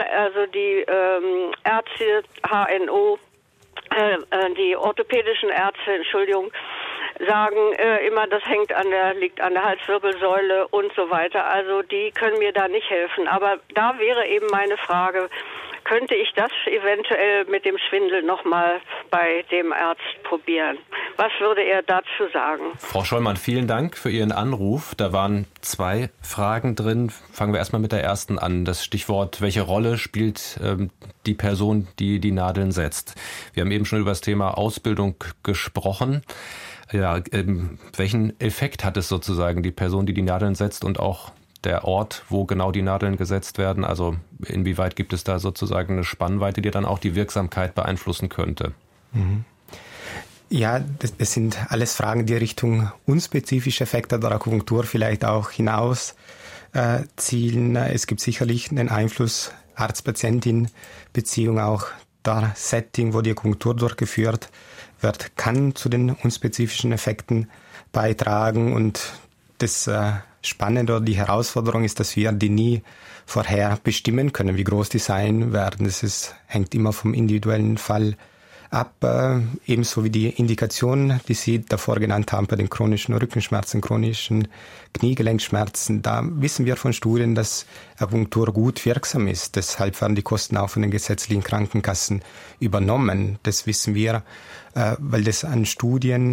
Ärzte, HNO, die orthopädischen Ärzte, sagen immer, das liegt an der Halswirbelsäule und so weiter. Also die können mir da nicht helfen. Aber da wäre eben meine Frage, könnte ich das eventuell mit dem Schwindel nochmal bei dem Arzt probieren? Was würde er dazu sagen? Frau Schollmann, vielen Dank für Ihren Anruf. Da waren 2 Fragen drin. Fangen wir erstmal mit der ersten an. Das Stichwort, welche Rolle spielt die Person, die die Nadeln setzt? Wir haben eben schon über das Thema Ausbildung gesprochen. Ja, welchen Effekt hat es sozusagen, die Person, die die Nadeln setzt, und auch der Ort, wo genau die Nadeln gesetzt werden? Also inwieweit gibt es da sozusagen eine Spannweite, die dann auch die Wirksamkeit beeinflussen könnte? Ja, das sind alles Fragen, die Richtung unspezifische Effekte der Akupunktur vielleicht auch hinaus zielen. Es gibt sicherlich einen Einfluss Arzt-Patientin-Beziehung, auch der Setting, wo die Akupunktur durchgeführt wird, kann zu den unspezifischen Effekten beitragen. Und das Spannende oder die Herausforderung ist, dass wir die nie vorher bestimmen können, wie groß die sein werden. Hängt immer vom individuellen Fall ab, ebenso wie die Indikation, die Sie davor genannt haben, bei den chronischen Rückenschmerzen, chronischen Kniegelenkschmerzen. Da wissen wir von Studien, dass Akupunktur gut wirksam ist. Deshalb werden die Kosten auch von den gesetzlichen Krankenkassen übernommen. Das wissen wir, weil das an Studien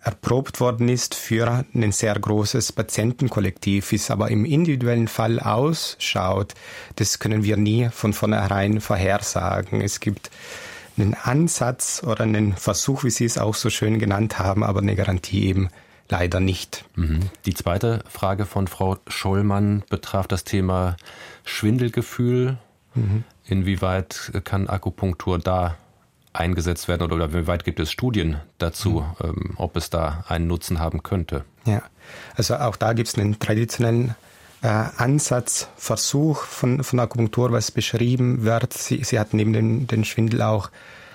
erprobt worden ist für ein sehr großes Patientenkollektiv, wie es aber im individuellen Fall ausschaut, das können wir nie von vornherein vorhersagen. Es gibt einen Ansatz oder einen Versuch, wie Sie es auch so schön genannt haben, aber eine Garantie eben leider nicht. Die zweite Frage von Frau Schollmann betraf das Thema Schwindelgefühl. Inwieweit kann Akupunktur da eingesetzt werden oder wie weit gibt es Studien dazu, ob es da einen Nutzen haben könnte? Ja, also auch da gibt es einen traditionellen Ansatz, Versuch von Akupunktur, was beschrieben wird. Sie hat neben den Schwindel auch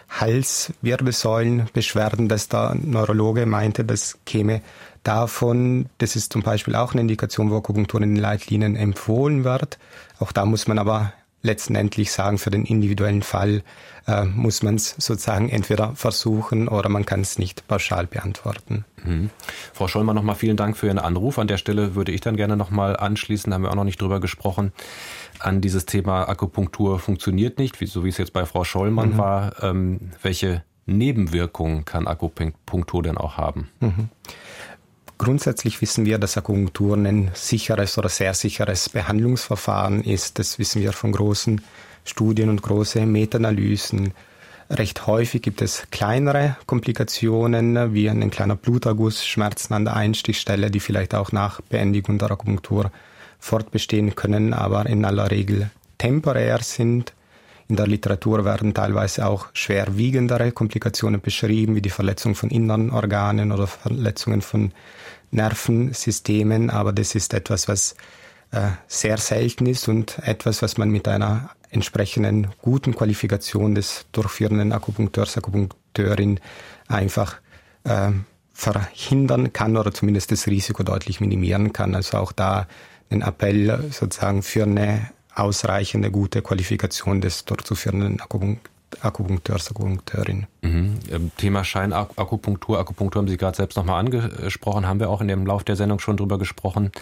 Halswirbelsäulenbeschwerden, dass der Neurologe meinte, das käme davon. Das ist zum Beispiel auch eine Indikation, wo Akupunktur in den Leitlinien empfohlen wird. Auch da muss man aber letztendlich sagen, für den individuellen Fall muss man es sozusagen entweder versuchen oder man kann es nicht pauschal beantworten. Frau Schollmann, nochmal vielen Dank für Ihren Anruf. An der Stelle würde ich dann gerne nochmal anschließen, da haben wir auch noch nicht drüber gesprochen, an dieses Thema Akupunktur funktioniert nicht, so wie es jetzt bei Frau Schollmann war. Welche Nebenwirkungen kann Akupunktur denn auch haben? Grundsätzlich wissen wir, dass Akupunktur ein sicheres oder sehr sicheres Behandlungsverfahren ist. Das wissen wir von großen Studien und große Meta-Analysen. Recht häufig gibt es kleinere Komplikationen, wie ein kleiner Bluterguss, Schmerzen an der Einstichstelle, die vielleicht auch nach Beendigung der Akupunktur fortbestehen können, aber in aller Regel temporär sind. In der Literatur werden teilweise auch schwerwiegendere Komplikationen beschrieben, wie die Verletzung von inneren Organen oder Verletzungen von Nervensystemen, aber das ist etwas, was sehr selten ist und etwas, was man mit einer entsprechenden guten Qualifikation des durchführenden Akupunkteurs, Akupunkteurin einfach verhindern kann oder zumindest das Risiko deutlich minimieren kann. Also auch da ein Appell sozusagen für eine ausreichende, gute Qualifikation des durchzuführenden Akupunkteurs, Akupunkteurin. Thema Scheinakupunktur, Akupunktur haben Sie gerade selbst nochmal angesprochen, haben wir auch in dem Lauf der Sendung schon drüber gesprochen.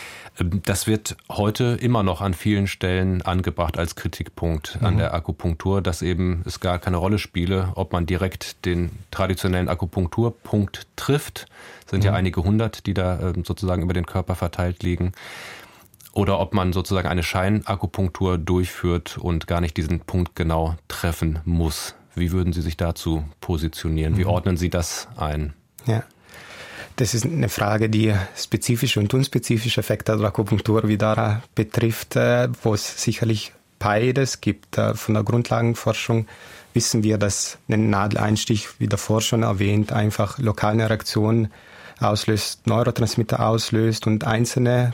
Das wird heute immer noch an vielen Stellen angebracht als Kritikpunkt an der Akupunktur, dass eben es gar keine Rolle spiele, ob man direkt den traditionellen Akupunkturpunkt trifft. Es sind ja einige hundert, die da sozusagen über den Körper verteilt liegen. Oder ob man sozusagen eine Scheinakupunktur durchführt und gar nicht diesen Punkt genau treffen muss. Wie würden Sie sich dazu positionieren? Wie ordnen Sie das ein? Ja, das ist eine Frage, die spezifische und unspezifische Effekte der Akupunktur wieder betrifft, wo es sicherlich beides gibt. Von der Grundlagenforschung wissen wir, dass ein Nadeleinstich, wie davor schon erwähnt, einfach lokale Reaktionen auslöst, Neurotransmitter auslöst und einzelne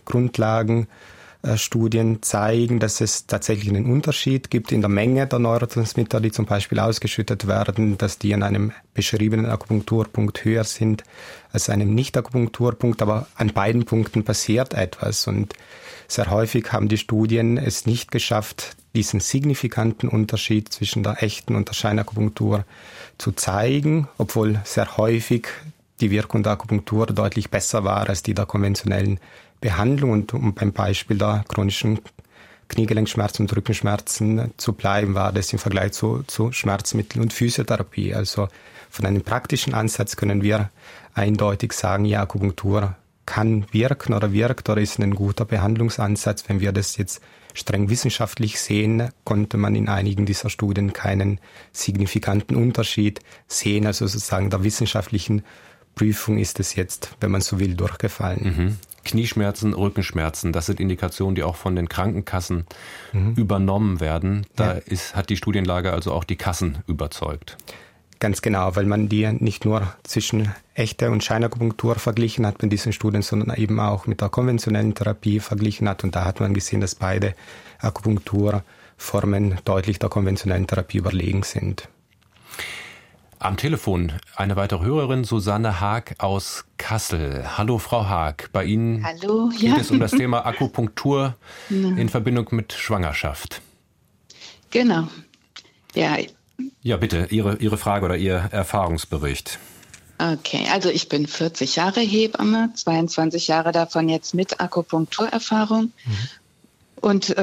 Grundlagenstudien zeigen, dass es tatsächlich einen Unterschied gibt in der Menge der Neurotransmitter, die zum Beispiel ausgeschüttet werden, dass die an einem beschriebenen Akupunkturpunkt höher sind als einem Nicht-Akupunkturpunkt, aber an beiden Punkten passiert etwas und sehr häufig haben die Studien es nicht geschafft, diesen signifikanten Unterschied zwischen der echten und der Scheinakupunktur zu zeigen, obwohl sehr häufig die Wirkung der Akupunktur deutlich besser war als die der konventionellen Behandlung. Und um beim Beispiel der chronischen Kniegelenkschmerzen und Rückenschmerzen zu bleiben, war das im Vergleich zu Schmerzmitteln und Physiotherapie. Also von einem praktischen Ansatz können wir eindeutig sagen, ja, Akupunktur kann wirken oder wirkt oder ist ein guter Behandlungsansatz. Wenn wir das jetzt streng wissenschaftlich sehen, konnte man in einigen dieser Studien keinen signifikanten Unterschied sehen. Also sozusagen der wissenschaftlichen Prüfung ist es jetzt, wenn man so will, durchgefallen. Knieschmerzen, Rückenschmerzen, das sind Indikationen, die auch von den Krankenkassen übernommen werden. Da hat die Studienlage also auch die Kassen überzeugt. Ganz genau, weil man die nicht nur zwischen echter und Scheinakupunktur verglichen hat mit diesen Studien, sondern eben auch mit der konventionellen Therapie verglichen hat. Und da hat man gesehen, dass beide Akupunkturformen deutlich der konventionellen Therapie überlegen sind. Am Telefon eine weitere Hörerin, Susanne Haag aus Kassel. Hallo Frau Haag, bei Ihnen geht es um das Thema Akupunktur in Verbindung mit Schwangerschaft. Genau, ja. Ja, bitte, Ihre Frage oder Ihr Erfahrungsbericht. Okay, also ich bin 40 Jahre Hebamme, 22 Jahre davon jetzt mit Akupunkturerfahrung. Und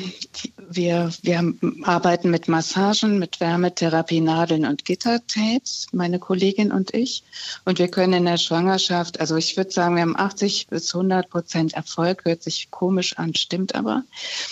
wir arbeiten mit Massagen, mit Wärmetherapie, Nadeln und Gittertapes, meine Kollegin und ich. Und wir können in der Schwangerschaft, also ich würde sagen, wir haben 80-100% Erfolg, hört sich komisch an, stimmt aber.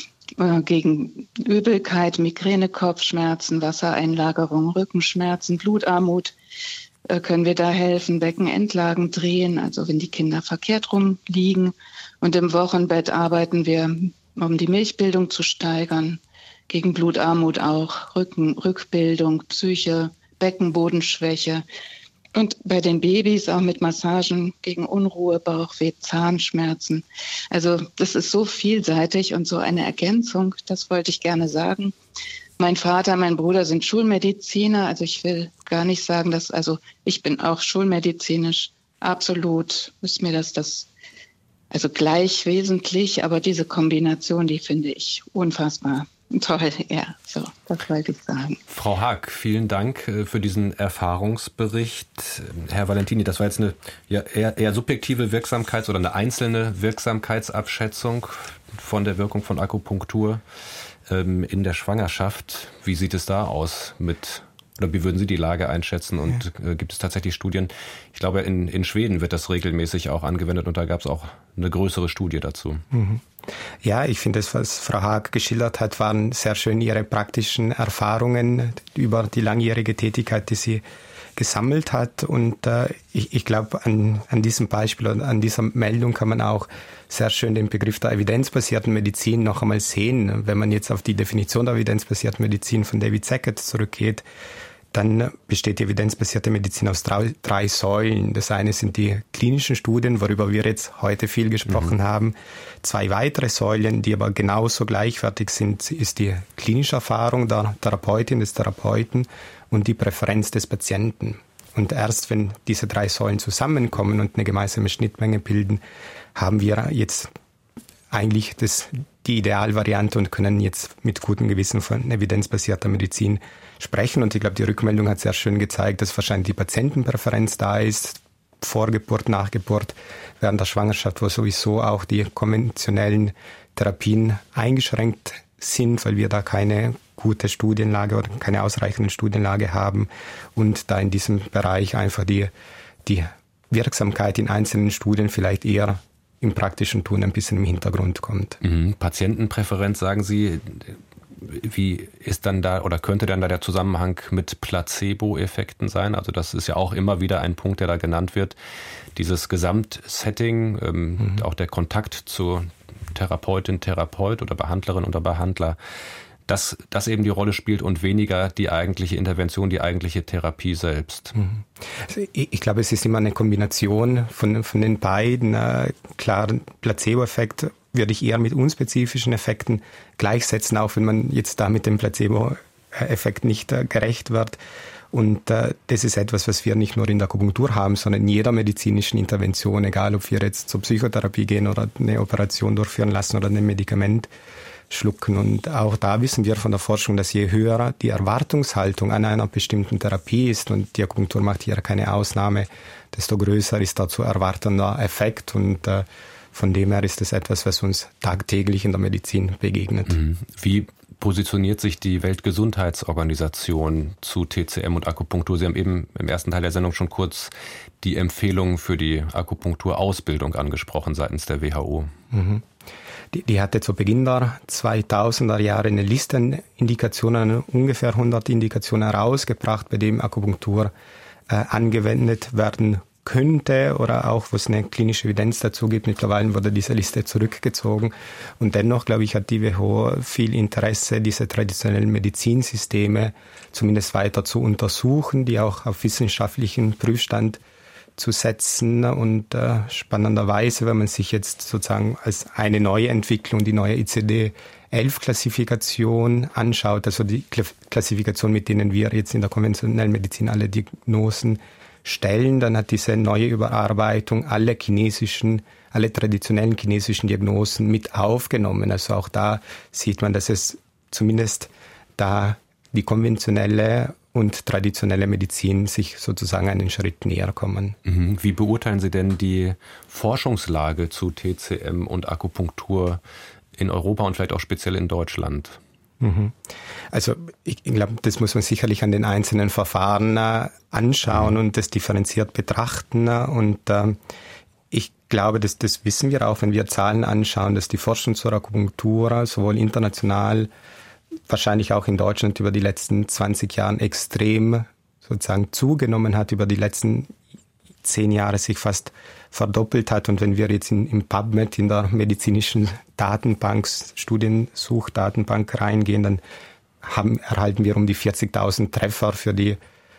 Gegen Übelkeit, Migräne, Kopfschmerzen, Wassereinlagerung, Rückenschmerzen, Blutarmut können wir da helfen, Beckenendlagen drehen, also wenn die Kinder verkehrt rumliegen. Und im Wochenbett arbeiten wir, um die Milchbildung zu steigern, gegen Blutarmut auch, Rückbildung, Psyche, Beckenbodenschwäche. Und bei den Babys auch mit Massagen gegen Unruhe, Bauchweh, Zahnschmerzen. Also das ist so vielseitig und so eine Ergänzung, das wollte ich gerne sagen. Mein Vater, mein Bruder sind Schulmediziner, also ich will gar nicht sagen, also ich bin auch schulmedizinisch absolut, ist mir das also gleich wesentlich, aber diese Kombination, die finde ich unfassbar toll. Ja, so, das wollte ich sagen. Frau Haag, vielen Dank für diesen Erfahrungsbericht. Herr Valentini, das war jetzt eine eher subjektive Wirksamkeits- oder eine einzelne Wirksamkeitsabschätzung von der Wirkung von Akupunktur in der Schwangerschaft. Wie sieht es da aus oder wie würden Sie die Lage einschätzen? Und gibt es tatsächlich Studien? Ich glaube, in Schweden wird das regelmäßig auch angewendet und da gab es auch eine größere Studie dazu. Mhm. Ja, ich finde, das, was Frau Haag geschildert hat, waren sehr schön ihre praktischen Erfahrungen über die langjährige Tätigkeit, die sie gesammelt hat. Und ich glaube, an diesem Beispiel oder an dieser Meldung kann man auch sehr schön den Begriff der evidenzbasierten Medizin noch einmal sehen. Wenn man jetzt auf die Definition der evidenzbasierten Medizin von David Sackett zurückgeht, dann besteht die evidenzbasierte Medizin aus drei Säulen. Das eine sind die klinischen Studien, worüber wir jetzt heute viel gesprochen haben. 2 weitere Säulen, die aber genauso gleichwertig sind, ist die klinische Erfahrung der Therapeutin, des Therapeuten und die Präferenz des Patienten. Und erst wenn diese 3 Säulen zusammenkommen und eine gemeinsame Schnittmenge bilden, haben wir jetzt eigentlich die Idealvariante und können jetzt mit gutem Gewissen von evidenzbasierter Medizin sprechen. Und ich glaube, die Rückmeldung hat sehr schön gezeigt, dass wahrscheinlich die Patientenpräferenz da ist, Vorgeburt, Nachgeburt, während der Schwangerschaft, wo sowieso auch die konventionellen Therapien eingeschränkt sind, weil wir da keine gute Studienlage oder keine ausreichende Studienlage haben und da in diesem Bereich einfach die Wirksamkeit in einzelnen Studien vielleicht eher im praktischen Tun ein bisschen im Hintergrund kommt. Patientenpräferenz, sagen Sie, wie ist dann da oder könnte dann da der Zusammenhang mit Placebo-Effekten sein? Also das ist ja auch immer wieder ein Punkt, der da genannt wird. Dieses Gesamtsetting, auch der Kontakt zur Therapeutin, Therapeut oder Behandlerin oder Behandler, dass das eben die Rolle spielt und weniger die eigentliche Intervention, die eigentliche Therapie selbst. Also ich glaube, es ist immer eine Kombination von den beiden. Klar, Placebo-Effekt würde ich eher mit unspezifischen Effekten gleichsetzen, auch wenn man jetzt da mit dem Placebo-Effekt nicht gerecht wird. Und das ist etwas, was wir nicht nur in der Akupunktur haben, sondern in jeder medizinischen Intervention, egal ob wir jetzt zur Psychotherapie gehen oder eine Operation durchführen lassen oder ein Medikament schlucken. Und auch da wissen wir von der Forschung, dass je höher die Erwartungshaltung an einer bestimmten Therapie ist, und die Akupunktur macht hier keine Ausnahme, desto größer ist der zu erwartender Effekt. Und von dem her ist es etwas, was uns tagtäglich in der Medizin begegnet. Wie positioniert sich die Weltgesundheitsorganisation zu TCM und Akupunktur? Sie haben eben im ersten Teil der Sendung schon kurz die Empfehlungen für die Akupunkturausbildung angesprochen seitens der WHO. Die hatte zu Beginn der 2000er Jahre eine Liste an Indikationen, ungefähr 100 Indikationen herausgebracht, bei denen Akupunktur angewendet werden könnte oder auch, wo es eine klinische Evidenz dazu gibt. Mittlerweile wurde diese Liste zurückgezogen. Und dennoch, glaube ich, hat die WHO viel Interesse, diese traditionellen Medizinsysteme zumindest weiter zu untersuchen, die auch auf wissenschaftlichen Prüfstand zu setzen. Und spannenderweise, wenn man sich jetzt sozusagen als eine neue Entwicklung die neue ICD-11-Klassifikation anschaut, also die Klassifikation, mit denen wir jetzt in der konventionellen Medizin alle Diagnosen stellen, dann hat diese neue Überarbeitung alle traditionellen chinesischen Diagnosen mit aufgenommen. Also auch da sieht man, dass es zumindest da die konventionelle und traditionelle Medizin sich sozusagen einen Schritt näher kommen. Wie beurteilen Sie denn die Forschungslage zu TCM und Akupunktur in Europa und vielleicht auch speziell in Deutschland? Also ich glaube, das muss man sicherlich an den einzelnen Verfahren anschauen und das differenziert betrachten. Und ich glaube, das wissen wir auch, wenn wir Zahlen anschauen, dass die Forschung zur Akupunktur sowohl international, wahrscheinlich auch in Deutschland über die letzten 20 Jahre extrem sozusagen zugenommen hat, über die letzten 10 Jahre sich fast verdoppelt hat. Und wenn wir jetzt im PubMed, in der medizinischen Datenbank, Studiensuchdatenbank reingehen, dann erhalten wir um die 40.000 Treffer für die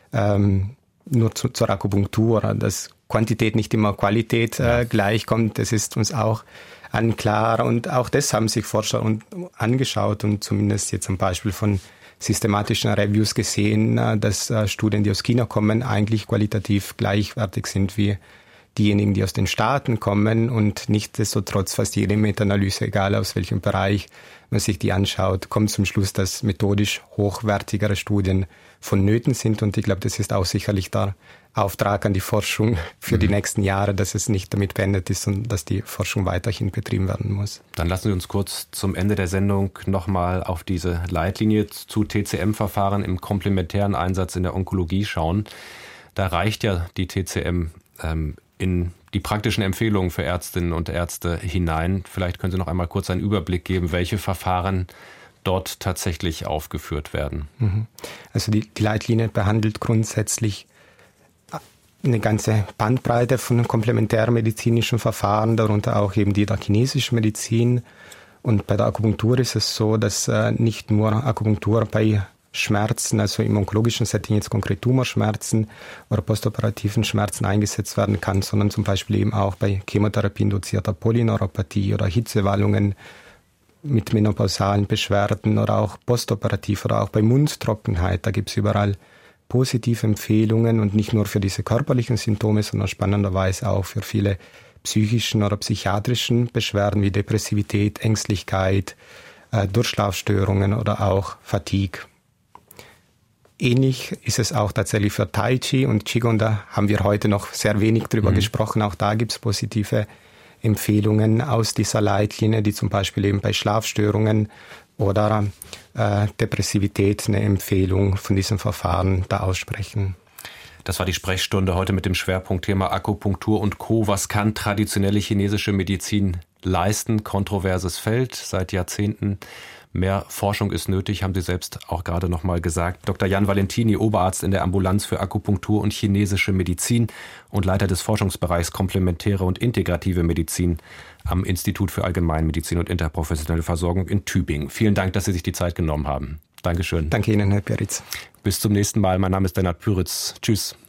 nur zur Akupunktur. Dass Quantität nicht immer Qualität gleichkommt, das ist uns auch klar. Und auch das haben sich Forscher angeschaut und zumindest jetzt am Beispiel von systematischen Reviews gesehen, dass Studien, die aus China kommen, eigentlich qualitativ gleichwertig sind wie diejenigen, die aus den Staaten kommen, und nichtsdestotrotz fast jede Meta-Analyse, egal aus welchem Bereich man sich die anschaut, kommt zum Schluss, dass methodisch hochwertigere Studien vonnöten sind. Und ich glaube, das ist auch sicherlich der Auftrag an die Forschung für die nächsten Jahre, dass es nicht damit beendet ist und dass die Forschung weiterhin betrieben werden muss. Dann lassen Sie uns kurz zum Ende der Sendung nochmal auf diese Leitlinie zu TCM-Verfahren im komplementären Einsatz in der Onkologie schauen. Da reicht ja die TCM in die praktischen Empfehlungen für Ärztinnen und Ärzte hinein. Vielleicht können Sie noch einmal kurz einen Überblick geben, welche Verfahren dort tatsächlich aufgeführt werden. Also die Leitlinie behandelt grundsätzlich eine ganze Bandbreite von komplementärmedizinischen Verfahren, darunter auch eben die der chinesischen Medizin. Und bei der Akupunktur ist es so, dass nicht nur Akupunktur bei Schmerzen, also im onkologischen Setting jetzt konkret Tumorschmerzen oder postoperativen Schmerzen eingesetzt werden kann, sondern zum Beispiel eben auch bei Chemotherapie-induzierter Polyneuropathie oder Hitzewallungen mit menopausalen Beschwerden oder auch postoperativ oder auch bei Mundtrockenheit. Da gibt es überall positive Empfehlungen und nicht nur für diese körperlichen Symptome, sondern spannenderweise auch für viele psychischen oder psychiatrischen Beschwerden wie Depressivität, Ängstlichkeit, Durchschlafstörungen oder auch Fatigue. Ähnlich ist es auch tatsächlich für Tai Chi und Qigong. Da haben wir heute noch sehr wenig drüber gesprochen. Auch da gibt es positive Empfehlungen aus dieser Leitlinie, die zum Beispiel eben bei Schlafstörungen oder Depressivität eine Empfehlung von diesem Verfahren da aussprechen. Das war die Sprechstunde heute mit dem Schwerpunktthema Akupunktur und Co. Was kann traditionelle chinesische Medizin leisten? Kontroverses Feld seit Jahrzehnten. Mehr Forschung ist nötig, haben Sie selbst auch gerade noch mal gesagt. Dr. Jan Valentini, Oberarzt in der Ambulanz für Akupunktur und chinesische Medizin und Leiter des Forschungsbereichs Komplementäre und Integrative Medizin am Institut für Allgemeinmedizin und interprofessionelle Versorgung in Tübingen. Vielen Dank, dass Sie sich die Zeit genommen haben. Dankeschön. Danke Ihnen, Herr Peritz. Bis zum nächsten Mal. Mein Name ist Lennart Püritz. Tschüss.